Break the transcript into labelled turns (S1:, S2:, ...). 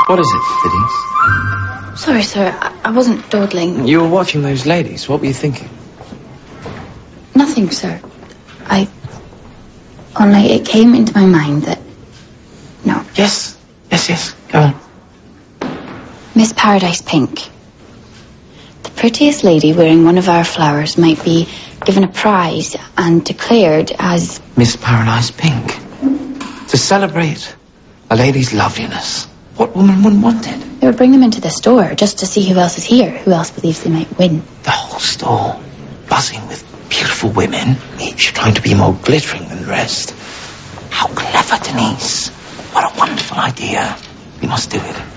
S1: What is it, Denise?
S2: Sorry, sir. I wasn't dawdling.
S1: You were watching those ladies. What were you thinking?
S2: Nothing, sir. Only it came into my mind that... No.
S1: Yes. Go on.
S2: Miss Paradise Pink. The prettiest lady wearing one of our flowers might be given a prize and declared as...
S1: Miss Paradise Pink. To celebrate a lady's loveliness. What woman wouldn't want it?
S2: They would bring them into the store just to see who else is here, who else believes they might win.
S1: The whole store buzzing with beautiful women, each trying to be more glittering than the rest. How clever, Denise. What a wonderful idea. We must do it.